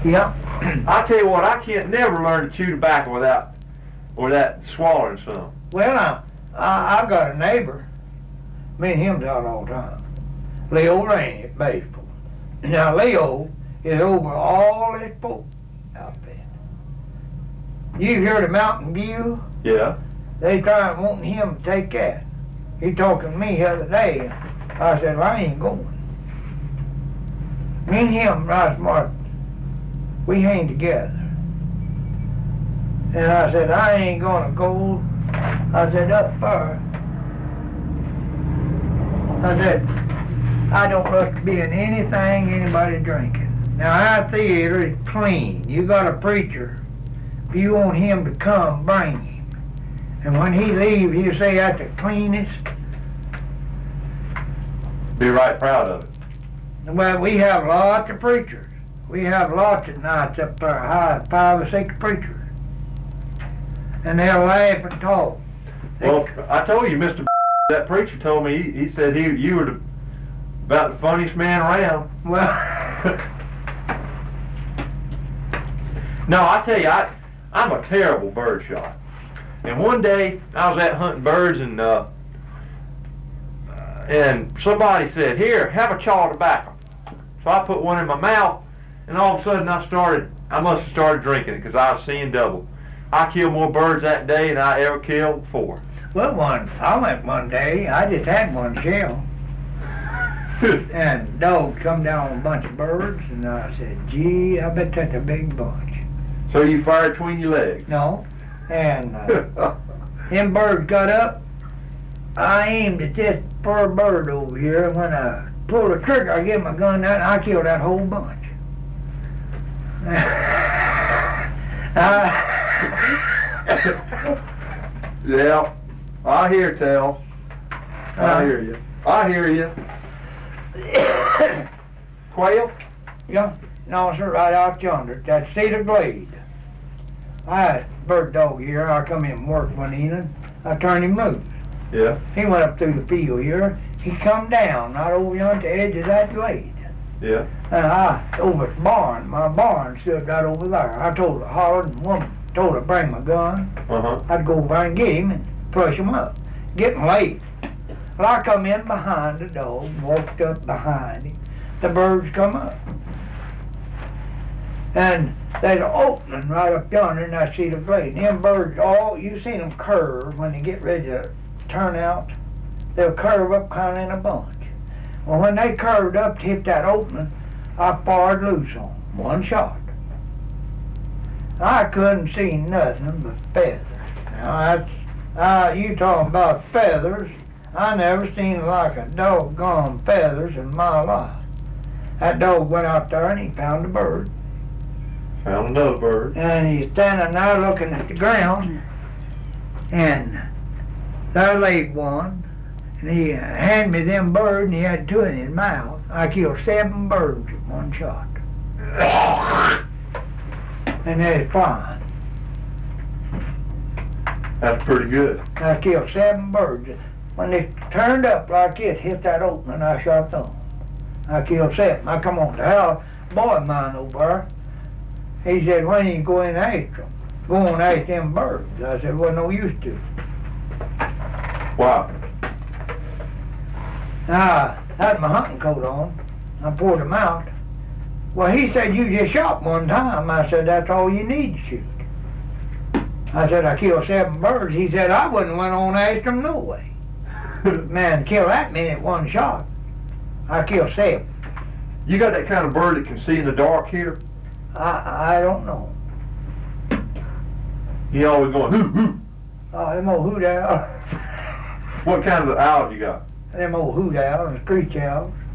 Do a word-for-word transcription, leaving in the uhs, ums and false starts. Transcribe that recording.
Yeah. I tell you what, I can't never learn to chew tobacco without, without swallowing some. Well, I, I, I got a neighbor. Me and him's out all the time. Leo Rainey at baseball. Now, Leo is over all this folk outfit. You hear the Mountain View? Yeah. They trying wanting him to take that. He talking to me the other day. I said, well, I ain't going. Me and him, Rice Martin, we hang together. And I said, I ain't gonna go. I said, up far. I said, I don't like to be in anything anybody drinking. Now, our theater is clean. You got a preacher. If you want him to come, bring him. And when he leaves, he'll say that's the cleanest. Be right proud of it. Well, we have lots of preachers. We have lots of nights up there, high, five or six preachers. And they'll laugh and talk. Well, I told you, Mister that preacher told me, he, he said he, you were the, about the funniest man around. Well, no, I tell you, I, I'm a terrible bird shot. And one day, I was out hunting birds, and uh, and somebody said, here, have a chaw of tobacco. So I put one in my mouth, and all of a sudden I started, I must have started drinking it, because I was seeing double. I killed more birds that day than I ever killed before. well, one, I went one day, I just had one shell. And dog come down with a bunch of birds, and I said, gee, I bet that's a big bunch. So you fired between your legs? No. And uh, them birds got up. I aimed at this poor bird over here. When I pulled the trigger, I gave my gun out, and I killed that whole bunch. uh, Yeah, I hear tell. I Uh, hear you. I hear you. Quail? Yeah, no, sir, right out yonder. That's Cedar Glade. I had a bird dog here. I come in from work one evening. I turned him loose. Yeah. He went up through the field here. He come down right over yonder to the edge of that glade. Yeah. And I, over at the barn, my barn stood right over there. I told the hollered woman, told her to bring my gun. Uh-huh. I'd go over and get him and push him up. Getting late. Well, I come in behind the dog, walked up behind him. The birds come up. And there's an opening right up yonder, and I see the glade. And them birds, all, you seen them curve when they get ready to turn out. They'll curve up kind of in a bunch. Well, when they curved up to hit that opening, I fired loose on them, one shot. I couldn't see nothing but feathers. Now, that's, uh, you talking about feathers. I never seen like a doggone feathers in my life. That dog went out there and he found a bird. Found another bird. And he's standing there looking at the ground. And there laid one. And he handed me them birds, and he had two in his mouth. I killed seven birds with one shot. And they're flying. That's pretty good. I killed seven birds. When they turned up like this, hit that opening, I shot them. I killed seven. I come on the house, boy of mine over there. He said, why didn't you go in and ask them? Go on and ask them birds. I said, well, no use to. Wow. Now, I had my hunting coat on. I poured them out. Well, he said, you just shot one time. I said, that's all you need to shoot. I said, I killed seven birds. He said, I wouldn't went on and asked them no way. Man, kill that many at one shot. I killed seven. You got that kind of bird that can see in the dark here? I I don't know. He always going, hoo, hoo. Oh, them old hoot owls. What kind of owl you got? Them old hoot owls, screech owls.